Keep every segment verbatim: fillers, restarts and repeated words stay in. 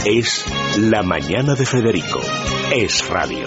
Es La Mañana de Federico. Es radio.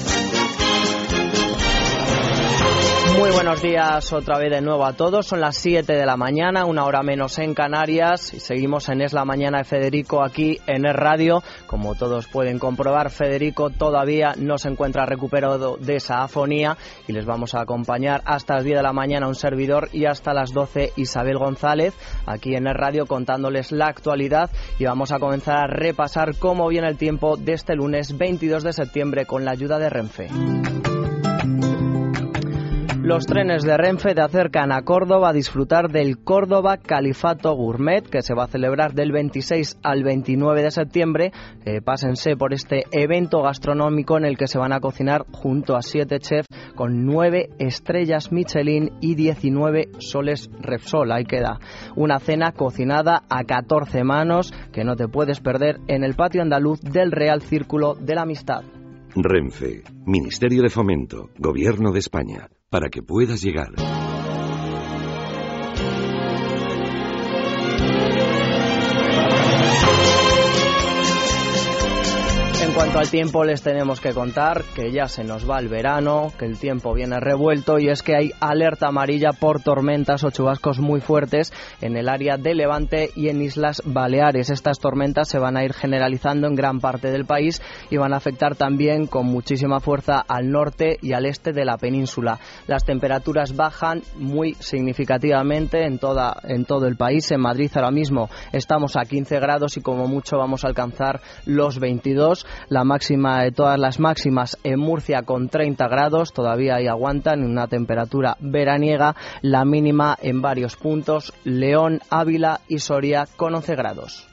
Muy buenos días otra vez de nuevo a todos. Son las siete de la mañana, una hora menos en Canarias, y seguimos en Es la Mañana de Federico aquí en Es Radio. Como todos pueden comprobar, Federico todavía no se encuentra recuperado de esa afonía y les vamos a acompañar hasta las diez de la mañana un servidor y hasta las doce Isabel González aquí en Es Radio contándoles la actualidad, y vamos a comenzar a repasar cómo viene el tiempo de este lunes veintidós de septiembre con la ayuda de Renfe. Los trenes de Renfe te acercan a Córdoba a disfrutar del Córdoba Califato Gourmet, que se va a celebrar del veintiséis al veintinueve de septiembre. Eh, pásense por este evento gastronómico en el que se van a cocinar junto a siete chefs con nueve estrellas Michelin y diecinueve soles Repsol. Ahí queda una cena cocinada a catorce manos que no te puedes perder en el patio andaluz del Real Círculo de la Amistad. Renfe, Ministerio de Fomento, Gobierno de España. Para que puedas llegar. En cuanto al tiempo, les tenemos que contar que ya se nos va el verano, que el tiempo viene revuelto, y es que hay alerta amarilla por tormentas o chubascos muy fuertes en el área de Levante y en Islas Baleares. Estas tormentas se van a ir generalizando en gran parte del país y van a afectar también con muchísima fuerza al norte y al este de la península. Las temperaturas bajan muy significativamente en, toda, en todo el país. En Madrid ahora mismo estamos a quince grados y como mucho vamos a alcanzar los veintidós. La máxima de todas las máximas en Murcia con treinta grados, todavía ahí aguantan en una temperatura veraniega. La mínima en varios puntos, León, Ávila y Soria con once grados.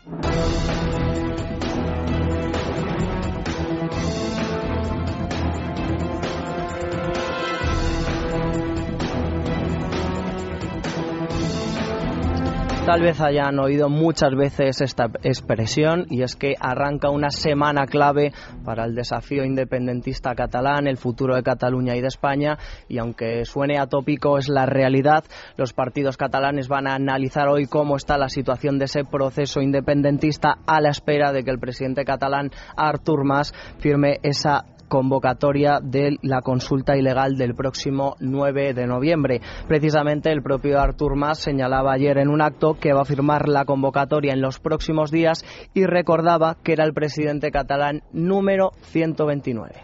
Tal vez hayan oído muchas veces esta expresión, y es que arranca una semana clave para el desafío independentista catalán, el futuro de Cataluña y de España, y aunque suene atópico es la realidad. Los partidos catalanes van a analizar hoy cómo está la situación de ese proceso independentista a la espera de que el presidente catalán Artur Mas firme esa convocatoria de la consulta ilegal del próximo nueve de noviembre. Precisamente el propio Artur Mas señalaba ayer en un acto que va a firmar la convocatoria en los próximos días y recordaba que era el presidente catalán número ciento veintinueve.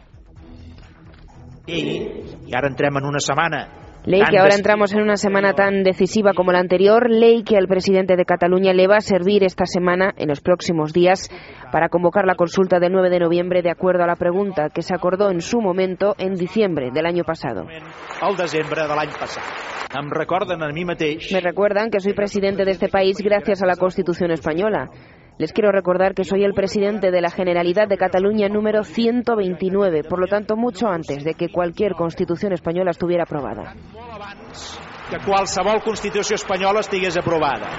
I ara entrem en una setmana. Ley que ahora entramos en una semana tan decisiva como la anterior, ley que al presidente de Cataluña le va a servir esta semana, en los próximos días, para convocar la consulta del nueve de noviembre de acuerdo a la pregunta que se acordó en su momento en diciembre del año pasado. Al desembre de l'any passat. Em recorden a mi mateix. Me recuerdan que soy presidente de este país gracias a la Constitución española. Les quiero recordar que soy el presidente de la Generalitat de Cataluña número ciento veintinueve, por lo tanto mucho antes de que cualquier Constitución española estuviera aprobada. Molt abans que qualsevol Constitució espanyola estigués aprovada.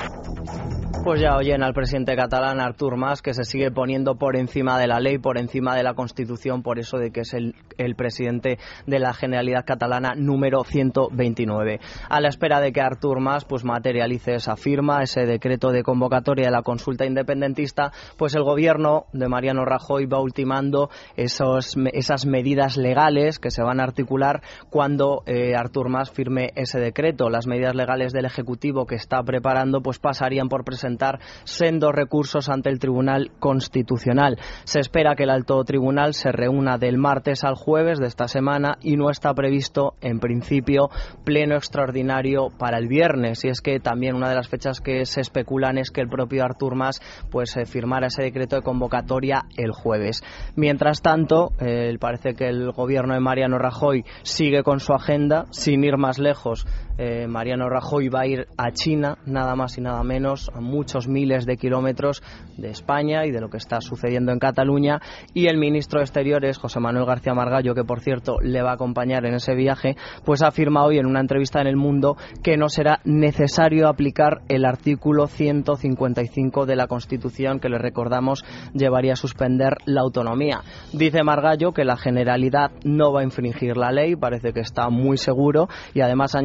Pues ya oyen al presidente catalán Artur Mas, que se sigue poniendo por encima de la ley, por encima de la Constitución, por eso de que es el, el presidente de la Generalidad catalana número ciento veintinueve. A la espera de que Artur Mas pues materialice esa firma, ese decreto de convocatoria de la consulta independentista, pues el gobierno de Mariano Rajoy va ultimando esos, esas medidas legales que se van a articular cuando eh, Artur Mas firme ese decreto. Las medidas legales del Ejecutivo que está preparando pues pasarían por presentar sendos recursos ante el Tribunal Constitucional. Se espera que el Alto Tribunal se reúna del martes al jueves de esta semana y no está previsto, en principio, pleno extraordinario para el viernes. Y es que también una de las fechas que se especulan es que el propio Artur Mas pues eh, firmara ese decreto de convocatoria el jueves. Mientras tanto, eh, parece que el gobierno de Mariano Rajoy sigue con su agenda, sin ir más lejos. Eh, Mariano Rajoy va a ir a China, nada más y nada menos, a muchos miles de kilómetros de España y de lo que está sucediendo en Cataluña, y el ministro de Exteriores, José Manuel García Margallo, que por cierto le va a acompañar en ese viaje, pues ha afirmado hoy en una entrevista en El Mundo que no será necesario aplicar el artículo ciento cincuenta y cinco de la Constitución, que le recordamos llevaría a suspender la autonomía. Dice Margallo que la Generalidad no va a infringir la ley, parece que está muy seguro, y además añade que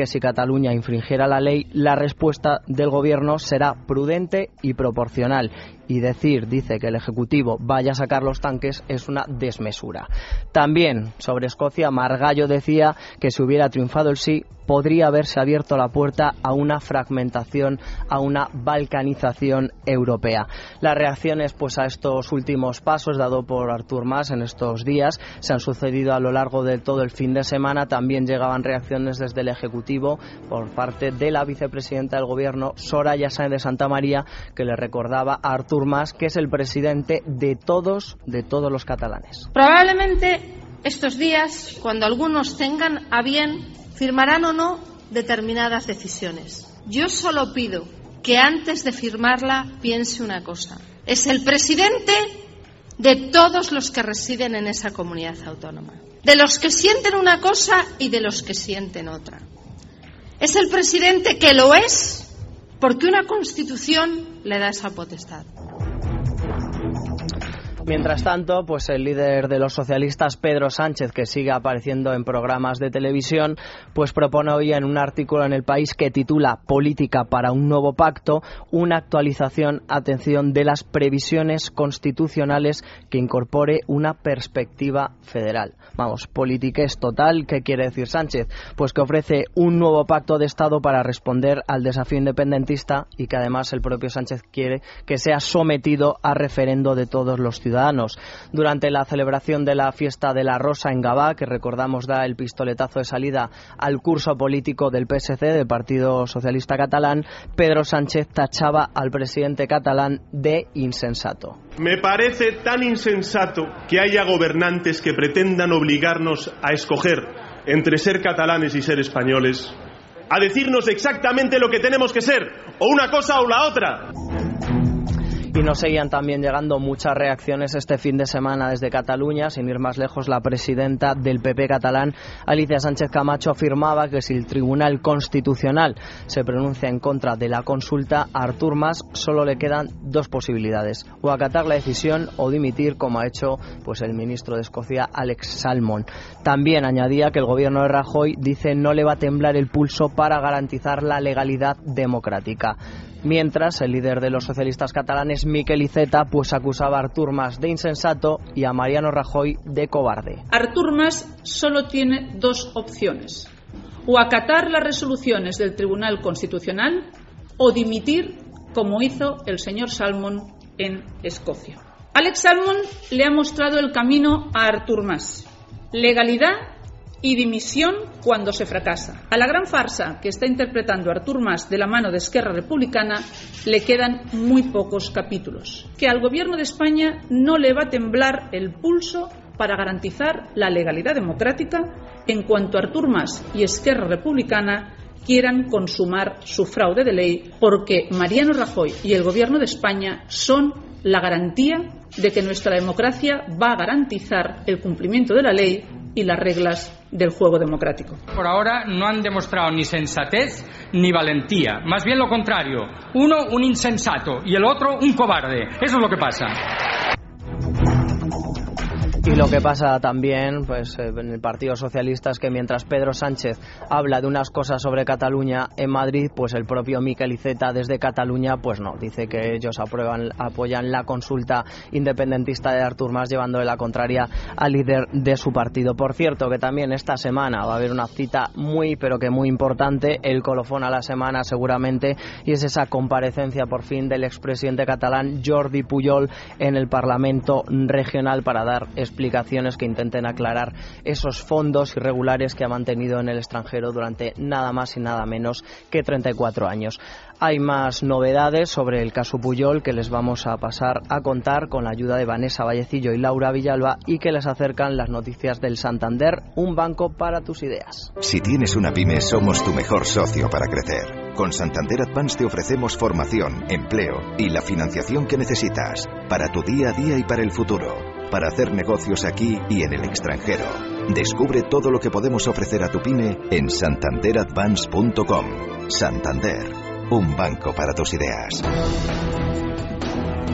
si Cataluña infringiera la ley, la respuesta del gobierno será prudente y proporcional. Y decir, dice, que el Ejecutivo vaya a sacar los tanques es una desmesura. También sobre Escocia, Margallo decía que si hubiera triunfado el sí, podría haberse abierto la puerta a una fragmentación, a una balcanización europea. Las reacciones pues a estos últimos pasos dado por Artur Mas en estos días se han sucedido a lo largo de todo el fin de semana. También llegaban reacciones desde el Ejecutivo por parte de la vicepresidenta del Gobierno, Soraya Sáenz de Santamaría, que le recordaba a Artur Mas que es el presidente de todos, de todos los catalanes. Probablemente estos días, cuando algunos tengan a bien, firmarán o no determinadas decisiones. Yo solo pido que antes de firmarla piense una cosa. Es el presidente de todos los que residen en esa comunidad autónoma. De los que sienten una cosa y de los que sienten otra. Es el presidente que lo es porque una Constitución le da esa potestad. Mientras tanto, pues el líder de los socialistas, Pedro Sánchez, que sigue apareciendo en programas de televisión, pues propone hoy en un artículo en El País que titula Política para un nuevo pacto, una actualización, atención, de las previsiones constitucionales que incorpore una perspectiva federal. Vamos, politiqués total. ¿Qué quiere decir Sánchez? Pues que ofrece un nuevo pacto de Estado para responder al desafío independentista y que además el propio Sánchez quiere que sea sometido a referendo de todos los ciudadanos. Durante la celebración de la fiesta de la Rosa en Gavà, que recordamos da el pistoletazo de salida al curso político del P S C, del Partido Socialista Catalán, Pedro Sánchez tachaba al presidente catalán de insensato. Me parece tan insensato que haya gobernantes que pretendan obligarnos a escoger entre ser catalanes y ser españoles, a decirnos exactamente lo que tenemos que ser, o una cosa o la otra. Y nos seguían también llegando muchas reacciones este fin de semana desde Cataluña. Sin ir más lejos, la presidenta del P P catalán, Alicia Sánchez Camacho, afirmaba que si el Tribunal Constitucional se pronuncia en contra de la consulta, a Artur Mas solo le quedan dos posibilidades: o acatar la decisión o dimitir, como ha hecho pues el ministro de Escocia, Alex Salmond. También añadía que el gobierno de Rajoy, dice, no le va a temblar el pulso para garantizar la legalidad democrática. Mientras, el líder de los socialistas catalanes, Miquel Iceta, pues acusaba a Artur Mas de insensato y a Mariano Rajoy de cobarde. Artur Mas solo tiene dos opciones: o acatar las resoluciones del Tribunal Constitucional o dimitir, como hizo el señor Salmond en Escocia. Alex Salmond le ha mostrado el camino a Artur Mas: legalidad y dimisión cuando se fracasa. A la gran farsa que está interpretando Artur Mas de la mano de Esquerra Republicana le quedan muy pocos capítulos. Que al gobierno de España no le va a temblar el pulso para garantizar la legalidad democrática en cuanto Artur Mas y Esquerra Republicana quieran consumar su fraude de ley, porque Mariano Rajoy y el gobierno de España son la garantía de que nuestra democracia va a garantizar el cumplimiento de la ley y las reglas del juego democrático. Por ahora no han demostrado ni sensatez ni valentía, más bien lo contrario. Uno un insensato y el otro un cobarde. Eso es lo que pasa. Y lo que pasa también pues en el Partido Socialista es que mientras Pedro Sánchez habla de unas cosas sobre Cataluña en Madrid, pues el propio Miquel Iceta desde Cataluña pues no, dice que ellos aprueban, apoyan la consulta independentista de Artur Mas, llevándole la contraria al líder de su partido. Por cierto, que también esta semana va a haber una cita muy pero que muy importante, el colofón a la semana seguramente, y es esa comparecencia por fin del expresidente catalán Jordi Pujol en el Parlamento regional para dar explicaciones que intenten aclarar esos fondos irregulares que ha mantenido en el extranjero durante nada más y nada menos que treinta y cuatro años. Hay más novedades sobre el caso Pujol que les vamos a pasar a contar con la ayuda de Vanessa Vallecillo y Laura Villalba, y que les acercan las noticias del Santander, un banco para tus ideas. Si tienes una pyme, somos tu mejor socio para crecer. Con Santander Advance te ofrecemos formación, empleo y la financiación que necesitas para tu día a día y para el futuro, para hacer negocios aquí y en el extranjero. Descubre todo lo que podemos ofrecer a tu pyme en santander advance punto com. Santander, un banco para tus ideas.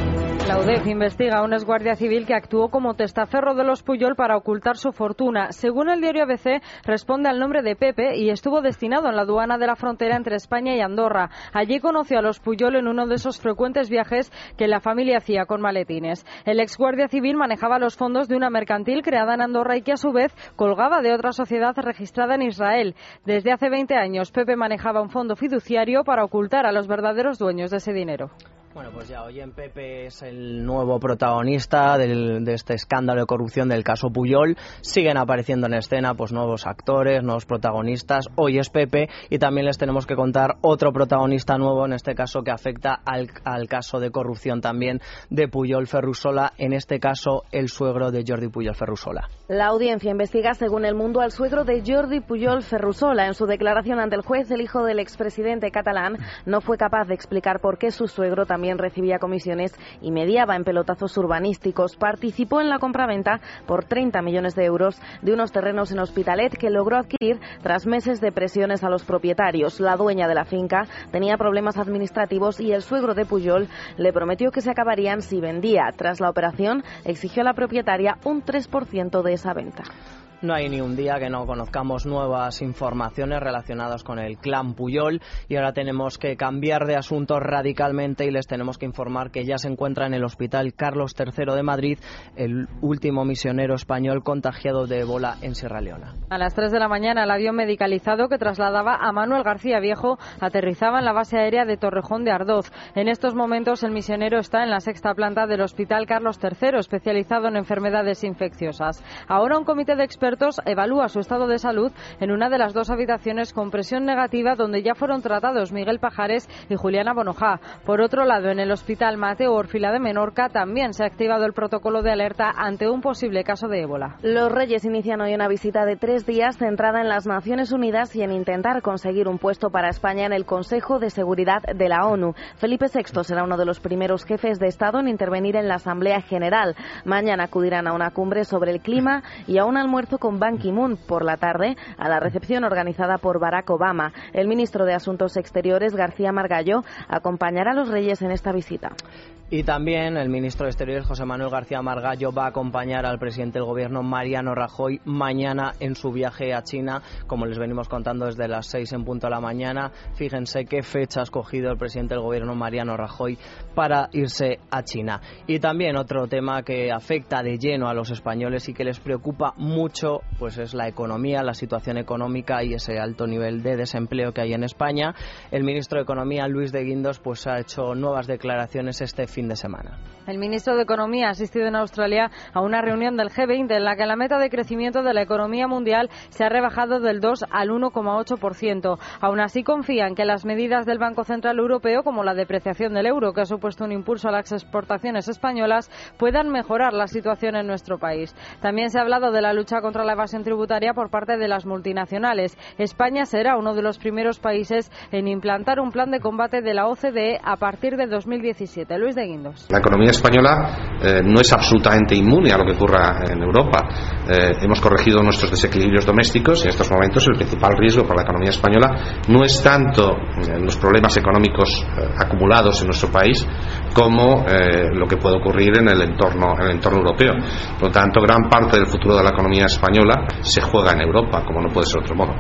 La U D E F investiga a un exguardia civil que actuó como testaferro de los Pujol para ocultar su fortuna. Según el diario A B C, responde al nombre de Pepe y estuvo destinado en la aduana de la frontera entre España y Andorra. Allí conoció a los Pujol en uno de esos frecuentes viajes que la familia hacía con maletines. El exguardia civil manejaba los fondos de una mercantil creada en Andorra y que a su vez colgaba de otra sociedad registrada en Israel. Desde hace veinte años, Pepe manejaba un fondo fiduciario para ocultar a los verdaderos dueños de ese dinero. Bueno, pues ya oyen, Pepe es el nuevo protagonista del, de este escándalo de corrupción del caso Pujol. Siguen apareciendo en escena pues nuevos actores, nuevos protagonistas. Hoy es Pepe y también les tenemos que contar otro protagonista nuevo, en este caso que afecta al, al caso de corrupción también de Pujol Ferrusola, en este caso el suegro de Jordi Pujol Ferrusola. La audiencia investiga, según El Mundo, al suegro de Jordi Pujol Ferrusola. En su declaración ante el juez, el hijo del expresidente catalán no fue capaz de explicar por qué su suegro también recibía comisiones y mediaba en pelotazos urbanísticos. Participó en la compraventa por treinta millones de euros de unos terrenos en Hospitalet que logró adquirir tras meses de presiones a los propietarios. La dueña de la finca tenía problemas administrativos y el suegro de Pujol le prometió que se acabarían si vendía. Tras la operación, exigió a la propietaria un tres por ciento de esa venta. No hay ni un día que no conozcamos nuevas informaciones relacionadas con el clan Pujol y ahora tenemos que cambiar de asunto radicalmente y les tenemos que informar que ya se encuentra en el Hospital Carlos tercero de Madrid el último misionero español contagiado de ébola en Sierra Leona. A las tres de la mañana el avión medicalizado que trasladaba a Manuel García Viejo aterrizaba en la base aérea de Torrejón de Ardoz. En estos momentos el misionero está en la sexta planta del Hospital Carlos tercero, especializado en enfermedades infecciosas. Ahora un comité de expertos evalúa su estado de salud en una de las dos habitaciones con presión negativa donde ya fueron tratados Miguel Pajares y Juliana Bonojá. Por otro lado, en el Hospital Mateo Orfila de Menorca también se ha activado el protocolo de alerta ante un posible caso de ébola. Los Reyes inician hoy una visita de tres días centrada en las Naciones Unidas y en intentar conseguir un puesto para España en el Consejo de Seguridad de la ONU. Felipe sexto será uno de los primeros jefes de Estado en intervenir en la Asamblea General. Mañana acudirán a una cumbre sobre el clima y a un almuerzo con Ban Ki-moon por la tarde a la recepción organizada por Barack Obama. El ministro de Asuntos Exteriores, García Margallo, acompañará a los Reyes en esta visita. Y también el ministro de Exteriores, José Manuel García Margallo, va a acompañar al presidente del Gobierno, Mariano Rajoy, mañana en su viaje a China, como les venimos contando desde las seis en punto de la mañana. Fíjense qué fecha ha escogido el presidente del Gobierno, Mariano Rajoy, para irse a China. Y también otro tema que afecta de lleno a los españoles y que les preocupa mucho, pues es la economía, la situación económica y ese alto nivel de desempleo que hay en España. El ministro de Economía, Luis de Guindos, pues ha hecho nuevas declaraciones este fin de semana. El ministro de Economía ha asistido en Australia a una reunión del G veinte en la que la meta de crecimiento de la economía mundial se ha rebajado del dos al uno coma ocho por ciento. Aún así confía en que las medidas del Banco Central Europeo, como la depreciación del euro, que ha supuesto un impulso a las exportaciones españolas, puedan mejorar la situación en nuestro país. También se ha hablado de la lucha contra la evasión tributaria por parte de las multinacionales. España será uno de los primeros países en implantar un plan de combate de la O C D E a partir de dos mil diecisiete. Luis de Guindos. La economía española eh, no es absolutamente inmune a lo que ocurra en Europa. Eh, hemos corregido nuestros desequilibrios domésticos y en estos momentos el principal riesgo para la economía española no es tanto eh, los problemas económicos eh, acumulados en nuestro país como eh, lo que puede ocurrir en el entorno, en el entorno europeo. Por lo tanto, gran parte del futuro de la economía española se juega en Europa, como no puede ser de otro modo.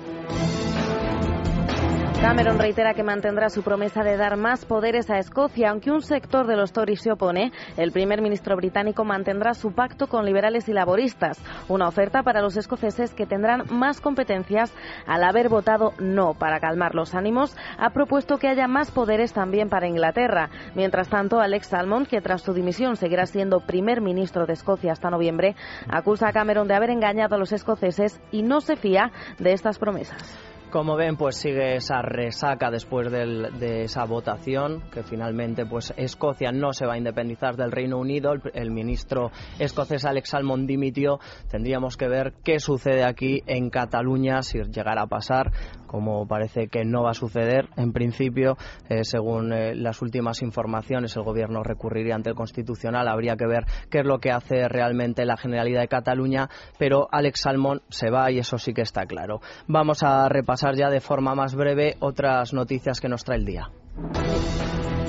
Cameron reitera que mantendrá su promesa de dar más poderes a Escocia. Aunque un sector de los Tories se opone, el primer ministro británico mantendrá su pacto con liberales y laboristas, una oferta para los escoceses que tendrán más competencias al haber votado no. Para calmar los ánimos, ha propuesto que haya más poderes también para Inglaterra. Mientras tanto, Alex Salmond, que tras su dimisión seguirá siendo primer ministro de Escocia hasta noviembre, acusa a Cameron de haber engañado a los escoceses y no se fía de estas promesas. Como ven, pues sigue esa resaca después del, de esa votación, que finalmente pues Escocia no se va a independizar del Reino Unido. El, el ministro escocés Alex Salmond dimitió. Tendríamos que ver qué sucede aquí en Cataluña, si llegara a pasar, como parece que no va a suceder. En principio, eh, según eh, las últimas informaciones, el gobierno recurriría ante el Constitucional. Habría que ver qué es lo que hace realmente la Generalidad de Cataluña, pero Alex Salmond se va y eso sí que está claro. Vamos a repasar ya de forma más breve otras noticias que nos trae el día.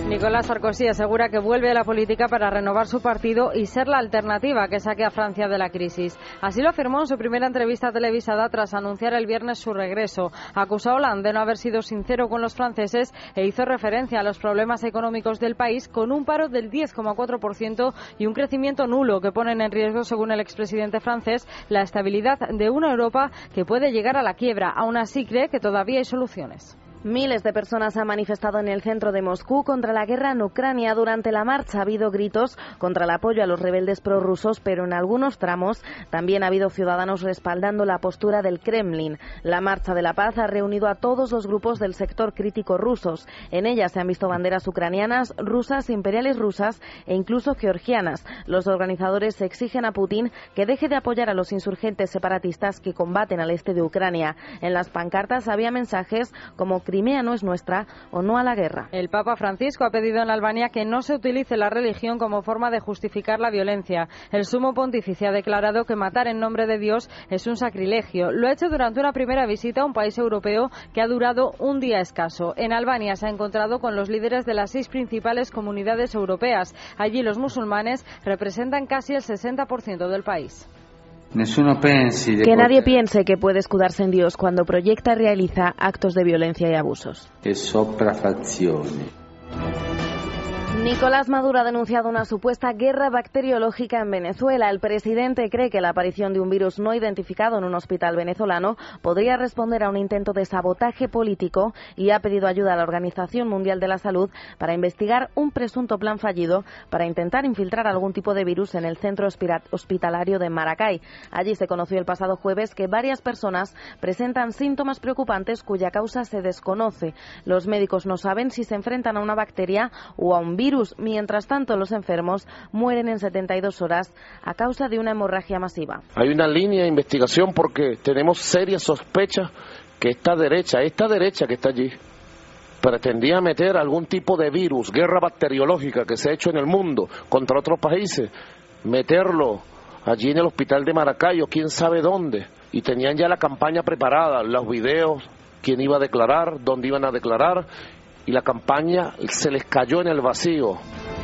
Nicolás Sarkozy asegura que vuelve a la política para renovar su partido y ser la alternativa que saque a Francia de la crisis. Así lo afirmó en su primera entrevista televisada tras anunciar el viernes su regreso. Acusó a Hollande de no haber sido sincero con los franceses e hizo referencia a los problemas económicos del país, con un paro del diez coma cuatro por ciento y un crecimiento nulo que ponen en riesgo, según el expresidente francés, la estabilidad de una Europa que puede llegar a la quiebra. Aún así cree que todavía hay soluciones. Miles de personas han manifestado en el centro de Moscú contra la guerra en Ucrania. Durante la marcha ha habido gritos contra el apoyo a los rebeldes prorrusos, pero en algunos tramos también ha habido ciudadanos respaldando la postura del Kremlin. La Marcha de la Paz ha reunido a todos los grupos del sector crítico rusos. En ella se han visto banderas ucranianas, rusas, imperiales rusas e incluso georgianas. Los organizadores exigen a Putin que deje de apoyar a los insurgentes separatistas que combaten al este de Ucrania. En las pancartas había mensajes como Crimea no es nuestra o no a la guerra. El Papa Francisco ha pedido en Albania que no se utilice la religión como forma de justificar la violencia. El sumo pontífice ha declarado que matar en nombre de Dios es un sacrilegio. Lo ha hecho durante una primera visita a un país europeo que ha durado un día escaso. En Albania se ha encontrado con los líderes de las seis principales comunidades europeas. Allí los musulmanes representan casi el sesenta por ciento del país. Que nadie piense que puede escudarse en Dios cuando proyecta y realiza actos de violencia y abusos. Nicolás Maduro ha denunciado una supuesta guerra bacteriológica en Venezuela. El presidente cree que la aparición de un virus no identificado en un hospital venezolano podría responder a un intento de sabotaje político y ha pedido ayuda a la Organización Mundial de la Salud para investigar un presunto plan fallido para intentar infiltrar algún tipo de virus en el centro hospitalario de Maracay. Allí se conoció el pasado jueves que varias personas presentan síntomas preocupantes cuya causa se desconoce. Los médicos no saben si se enfrentan a una bacteria o a un virus. Mientras tanto, los enfermos mueren en setenta y dos horas a causa de una hemorragia masiva. Hay una línea de investigación porque tenemos serias sospechas que esta derecha, esta derecha que está allí, pretendía meter algún tipo de virus, guerra bacteriológica que se ha hecho en el mundo contra otros países, meterlo allí en el hospital de Maracay o quién sabe dónde, y tenían ya la campaña preparada, los videos, quién iba a declarar, dónde iban a declarar, y la campaña se les cayó en el vacío.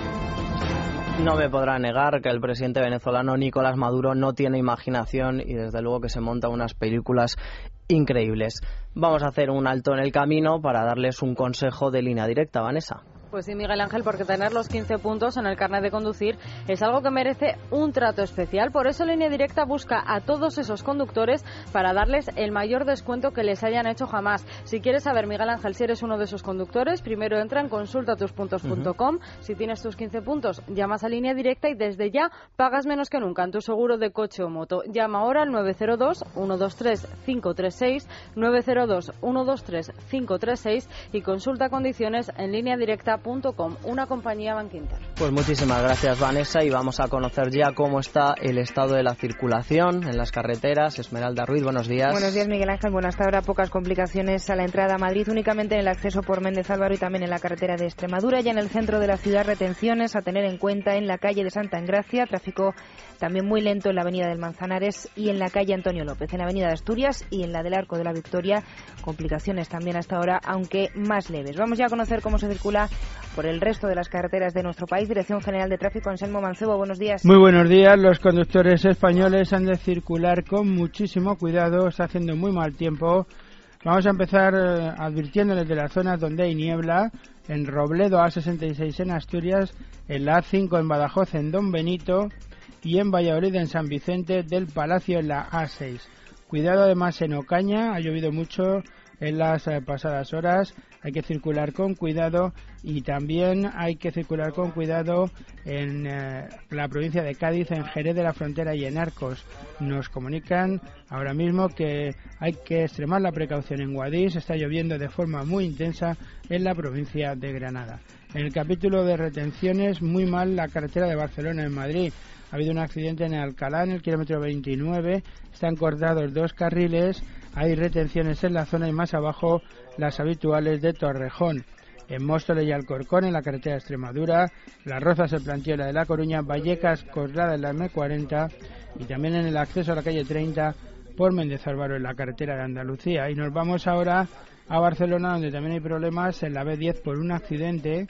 No me podrá negar que el presidente venezolano Nicolás Maduro no tiene imaginación y desde luego que se monta unas películas increíbles. Vamos a hacer un alto en el camino para darles un consejo de línea directa, Vanessa. Pues sí, Miguel Ángel, porque tener los quince puntos en el carnet de conducir es algo que merece un trato especial. Por eso Línea Directa busca a todos esos conductores para darles el mayor descuento que les hayan hecho jamás. Si quieres saber, Miguel Ángel, si eres uno de esos conductores, primero entra en consulta tus puntos punto com. Uh-huh. Si tienes tus quince puntos, llamas a Línea Directa y desde ya pagas menos que nunca en tu seguro de coche o moto. Llama ahora al nueve cero dos, uno dos tres, cinco tres seis, nueve cero dos, uno dos tres, cinco tres seis y consulta condiciones en línea directa punto com, una compañía Bankinter. Pues muchísimas gracias, Vanessa, y vamos a conocer ya cómo está el estado de la circulación en las carreteras. Esmeralda Ruiz, buenos días. Buenos días, Miguel Ángel. Bueno, hasta ahora pocas complicaciones a la entrada a Madrid, únicamente en el acceso por Méndez Álvaro y también en la carretera de Extremadura. Ya en el centro de la ciudad, retenciones a tener en cuenta en la calle de Santa Engracia, tráfico también muy lento en la avenida del Manzanares y en la calle Antonio López, en la avenida de Asturias y en la del Arco de la Victoria, complicaciones también hasta ahora, aunque más leves. Vamos ya a conocer cómo se circula por el resto de las carreteras de nuestro país. Dirección General de Tráfico, Anselmo Mancebo, buenos días. Muy buenos días. Los conductores españoles han de circular con muchísimo cuidado, está haciendo muy mal tiempo. Vamos a empezar eh, advirtiéndoles de las zonas donde hay niebla, en Robledo A sesenta y seis en Asturias, en la A cinco en Badajoz en Don Benito y en Valladolid en San Vicente del Palacio en la A seis. Cuidado además en Ocaña, ha llovido mucho en las eh, pasadas horas, hay que circular con cuidado y también hay que circular con cuidado en eh, la provincia de Cádiz, en Jerez de la Frontera y en Arcos. Nos comunican ahora mismo que hay que extremar la precaución en Guadix, está lloviendo de forma muy intensa en la provincia de Granada. En el capítulo de retenciones, muy mal la carretera de Barcelona en Madrid. Ha habido un accidente en Alcalá, en el kilómetro veintinueve, están cortados dos carriles, hay retenciones en la zona y más abajo las habituales de Torrejón. En Móstoles y Alcorcón, en la carretera de Extremadura, Las Rozas, el Plantío, la de La Coruña, Vallecas, Coslada en la eme cuarenta y también en el acceso a la calle treinta por Méndez Álvaro en la carretera de Andalucía. Y nos vamos ahora a Barcelona, donde también hay problemas en la be diez por un accidente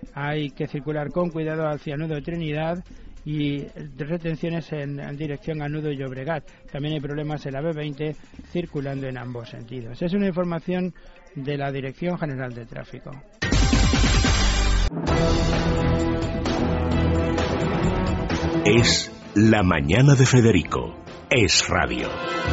hay que circular con cuidado hacia Nudo Trinidad y retenciones en, en dirección a Nudo Llobregat. También hay problemas en la B veinte circulando en ambos sentidos. Es una información de la Dirección General de Tráfico. Es la mañana de Federico. Es radio.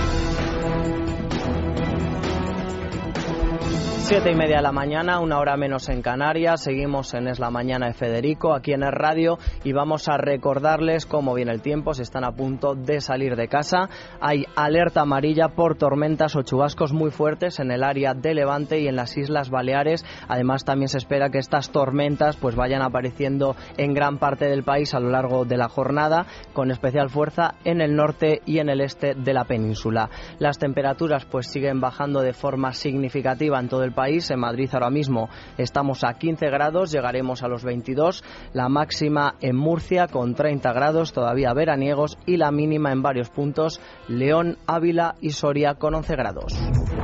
Siete y media de la mañana, una hora menos en Canarias. Seguimos en Es la Mañana de Federico, aquí en Es Radio, y vamos a recordarles cómo viene el tiempo si están a punto de salir de casa. Hay alerta amarilla por tormentas o chubascos muy fuertes en el área de Levante y en las Islas Baleares. Además, también se espera que estas tormentas pues vayan apareciendo en gran parte del país a lo largo de la jornada, con especial fuerza en el norte y en el este de la península. Las temperaturas pues siguen bajando de forma significativa en todo el país. En Madrid ahora mismo estamos a quince grados, llegaremos a los veintidós, la máxima en Murcia con treinta grados, todavía veraniegos, y la mínima en varios puntos, León, Ávila y Soria con once grados.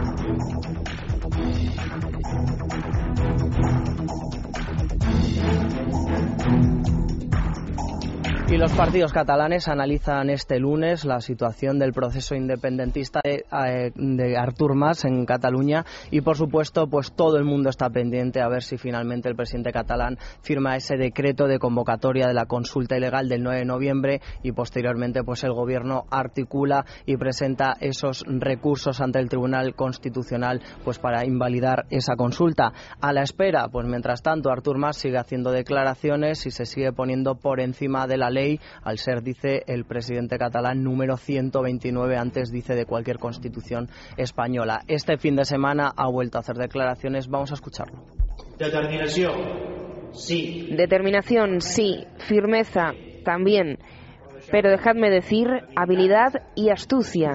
Y los partidos catalanes analizan este lunes la situación del proceso independentista de, de Artur Mas en Cataluña, y por supuesto pues todo el mundo está pendiente a ver si finalmente el presidente catalán firma ese decreto de convocatoria de la consulta ilegal del nueve de noviembre, y posteriormente pues el gobierno articula y presenta esos recursos ante el Tribunal Constitucional pues para invalidar esa consulta. A la espera, pues mientras tanto Artur Mas sigue haciendo declaraciones y se sigue poniendo por encima de la ley, al ser, dice, el presidente catalán número ciento veintinueve, antes, dice, de cualquier constitución española. Este fin de semana ha vuelto a hacer declaraciones, vamos a escucharlo. Determinación, sí. Determinación, sí. Firmeza, también. Pero dejadme decir, habilidad y astucia.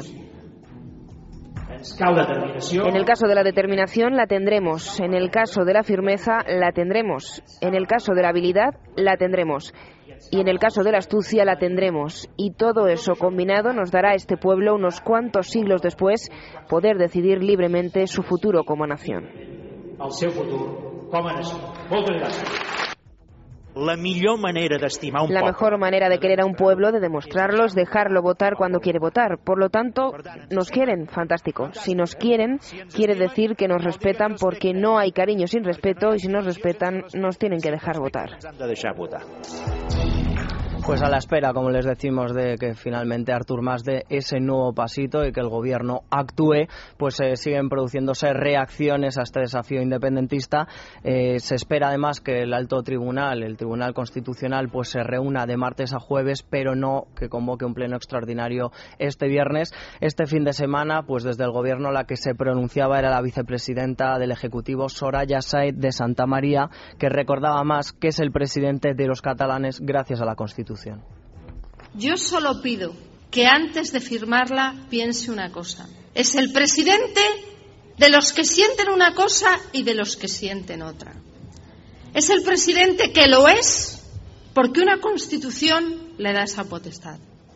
En el caso de la determinación la tendremos, en el caso de la firmeza la tendremos, en el caso de la habilidad la tendremos, y en el caso de la astucia la tendremos, y todo eso combinado nos dará a este pueblo, unos cuantos siglos después, poder decidir libremente su futuro como nación. El seu futur com a nació. Moltes gràcies. La millor manera d'estimar un La poble. mejor manera de querer a un pueblo, de demostrarlo, es dejarlo votar cuando quiere votar. Por lo tanto, nos quieren, fantástico. Si nos quieren, quiere decir que nos respetan, porque no hay cariño sin respeto, y si nos respetan, nos tienen que dejar votar. Ens han de deixar votar. Pues a la espera, como les decimos, de que finalmente Artur Mas dé ese nuevo pasito y que el gobierno actúe, pues eh, siguen produciéndose reacciones a este desafío independentista. Eh, se espera además que el alto tribunal, el Tribunal Constitucional, pues se reúna de martes a jueves, pero no que convoque un pleno extraordinario este viernes. Este fin de semana, pues desde el gobierno la que se pronunciaba era la vicepresidenta del Ejecutivo, Soraya Sáenz de Santamaría, que recordaba más que es el presidente de los catalanes gracias a la Constitución. Yo solo pido que antes de firmarla piense una cosa. Es el presidente de los que sienten una cosa y de los que sienten otra. Es el presidente que lo es porque una Constitución le da esa potestad.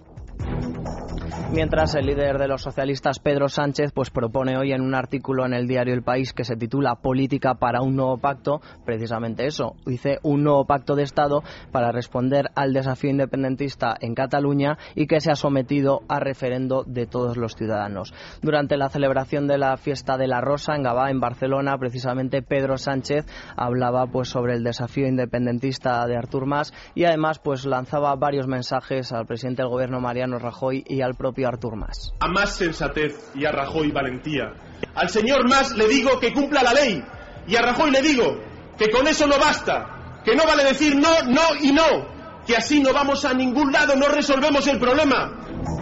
Mientras el líder de los socialistas, Pedro Sánchez, pues propone hoy en un artículo en el diario El País que se titula Política para un nuevo pacto, precisamente eso, dice un nuevo pacto de Estado para responder al desafío independentista en Cataluña y que se ha sometido a referendo de todos los ciudadanos. Durante la celebración de la fiesta de la Rosa en Gavà, en Barcelona, precisamente Pedro Sánchez hablaba pues sobre el desafío independentista de Artur Mas y además pues lanzaba varios mensajes al presidente del gobierno, Mariano Rajoy, y al propio Artur Mas. A Mas sensatez y a Rajoy valentía. Al señor Mas le digo que cumpla la ley y a Rajoy le digo que con eso no basta, que no vale decir no, no y no, que así no vamos a ningún lado, no resolvemos el problema.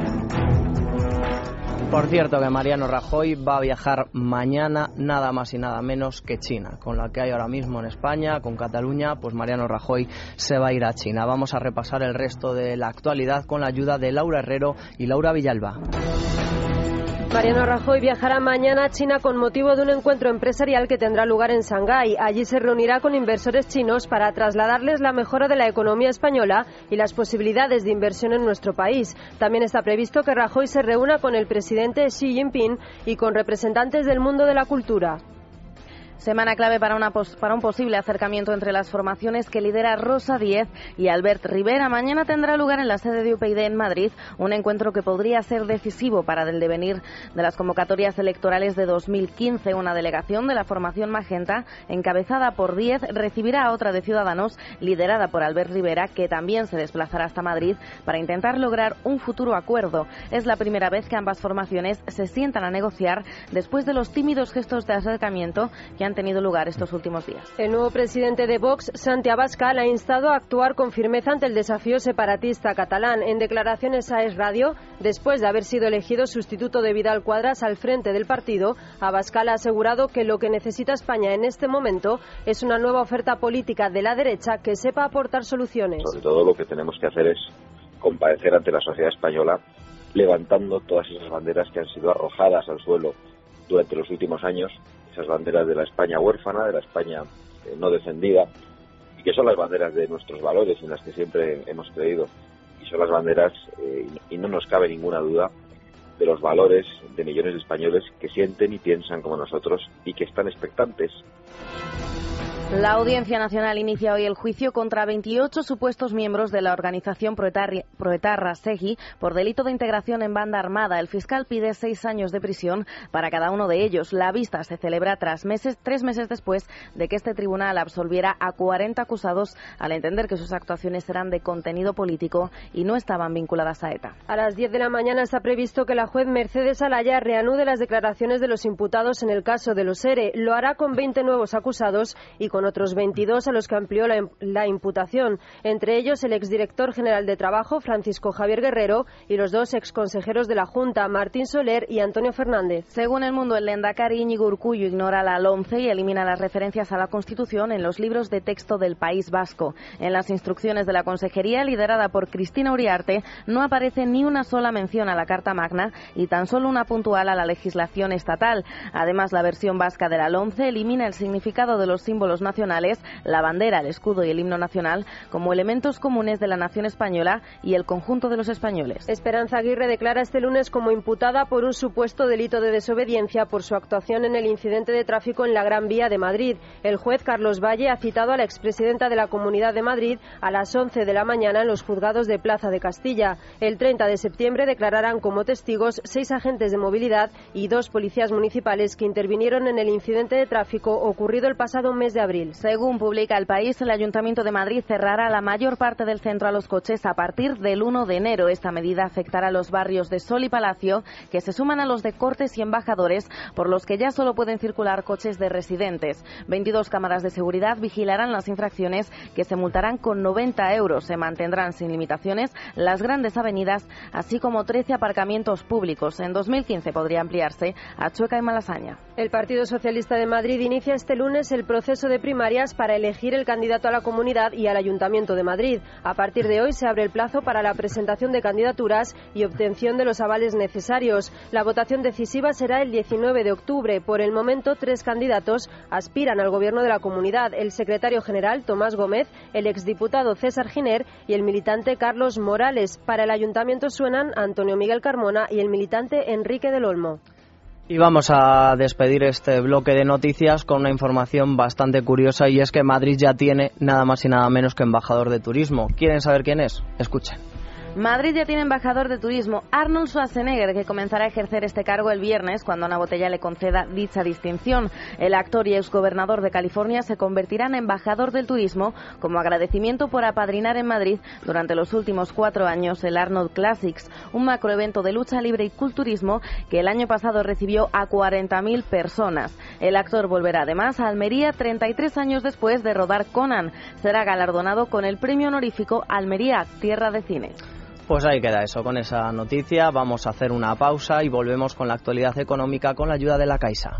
Por cierto que Mariano Rajoy va a viajar mañana nada más y nada menos que China. Con la que hay ahora mismo en España, con Cataluña, pues Mariano Rajoy se va a ir a China. Vamos a repasar el resto de la actualidad con la ayuda de Laura Herrero y Laura Villalba. Mariano Rajoy viajará mañana a China con motivo de un encuentro empresarial que tendrá lugar en Shanghái. Allí se reunirá con inversores chinos para trasladarles la mejora de la economía española y las posibilidades de inversión en nuestro país. También está previsto que Rajoy se reúna con el presidente Xi Jinping y con representantes del mundo de la cultura. Semana clave para, una pos para un posible acercamiento entre las formaciones que lidera Rosa Díez y Albert Rivera. Mañana tendrá lugar en la sede de U P YD en Madrid un encuentro que podría ser decisivo para el devenir de las convocatorias electorales de dos mil quince. Una delegación de la formación Magenta, encabezada por Díez, recibirá a otra de Ciudadanos, liderada por Albert Rivera, que también se desplazará hasta Madrid para intentar lograr un futuro acuerdo. Es la primera vez que ambas formaciones se sientan a negociar después de los tímidos gestos de acercamiento que han tenido lugar estos últimos días. El nuevo presidente de Vox, Santi Abascal, ha instado a actuar con firmeza ante el desafío separatista catalán. En declaraciones a Es Radio, después de haber sido elegido sustituto de Vidal Quadras al frente del partido, Abascal ha asegurado que lo que necesita España en este momento es una nueva oferta política de la derecha que sepa aportar soluciones. Sobre todo lo que tenemos que hacer es comparecer ante la sociedad española levantando todas esas banderas que han sido arrojadas al suelo durante los últimos años, esas banderas de la España huérfana, de la España eh, no defendida, y que son las banderas de nuestros valores en las que siempre hemos creído, y son las banderas, eh, y no nos cabe ninguna duda, de los valores de millones de españoles que sienten y piensan como nosotros y que están expectantes. La Audiencia Nacional inicia hoy el juicio contra veintiocho supuestos miembros de la organización proetarra SEGI por delito de integración en banda armada. El fiscal pide seis años de prisión para cada uno de ellos. La vista se celebra tras meses, tres meses después de que este tribunal absolviera a cuarenta acusados al entender que sus actuaciones eran de contenido político y no estaban vinculadas a ETA. A las diez de la mañana está previsto que la juez Mercedes Alaya reanude las declaraciones de los imputados en el caso de los ERE. Lo hará con veinte nuevos acusados y con otros veintidós a los que amplió la, la imputación, entre ellos el exdirector general de Trabajo, Francisco Javier Guerrero, y los dos exconsejeros de la Junta, Martín Soler y Antonio Fernández. Según El Mundo, el lehendakari Íñigo Urkullu ignora la LOMCE y elimina las referencias a la Constitución en los libros de texto del País Vasco. En las instrucciones de la Consejería, liderada por Cristina Uriarte, no aparece ni una sola mención a la Carta Magna y tan solo una puntual a la legislación estatal. Además, la versión vasca de la LOMCE elimina el significado de los símbolos nacionales, la bandera, el escudo y el himno nacional como elementos comunes de la nación española y el conjunto de los españoles. Esperanza Aguirre declara este lunes como imputada por un supuesto delito de desobediencia por su actuación en el incidente de tráfico en la Gran Vía de Madrid. El juez Carlos Valle ha citado a la expresidenta de la Comunidad de Madrid a las once de la mañana en los juzgados de Plaza de Castilla. El treinta de septiembre declararán como testigos seis agentes de movilidad y dos policías municipales que intervinieron en el incidente de tráfico ocurrido el pasado mes de abril. Según publica El País, el Ayuntamiento de Madrid cerrará la mayor parte del centro a los coches a partir del uno de enero. Esta medida afectará a los barrios de Sol y Palacio, que se suman a los de Cortes y Embajadores, por los que ya solo pueden circular coches de residentes. veintidós cámaras de seguridad vigilarán las infracciones, que se multarán con noventa euros. Se mantendrán sin limitaciones las grandes avenidas, así como trece aparcamientos públicos. En dos mil quince podría ampliarse a Chueca y Malasaña. El Partido Socialista de Madrid inicia este lunes el proceso de primarias para elegir el candidato a la Comunidad y al Ayuntamiento de Madrid. A partir de hoy se abre el plazo para la presentación de candidaturas y obtención de los avales necesarios. La votación decisiva será el diecinueve de octubre. Por el momento, tres candidatos aspiran al Gobierno de la Comunidad: el secretario general, Tomás Gómez, el exdiputado César Giner y el militante Carlos Morales. Para el Ayuntamiento suenan Antonio Miguel Carmona y el militante Enrique del Olmo. Y vamos a despedir este bloque de noticias con una información bastante curiosa, y es que Madrid ya tiene nada más y nada menos que embajador de turismo. ¿Quieren saber quién es? Escuchen. Madrid ya tiene embajador de turismo, Arnold Schwarzenegger, que comenzará a ejercer este cargo el viernes cuando Ana Botella le conceda dicha distinción. El actor y exgobernador de California se convertirá en embajador del turismo como agradecimiento por apadrinar en Madrid durante los últimos cuatro años el Arnold Classics, un macroevento de lucha libre y culturismo que el año pasado recibió a cuarenta mil personas. El actor volverá además a Almería treinta y tres años después de rodar Conan. Será galardonado con el premio honorífico Almería, Tierra de Cine. Pues ahí queda eso, con esa noticia. Vamos a hacer una pausa y volvemos con la actualidad económica con la ayuda de la Caixa.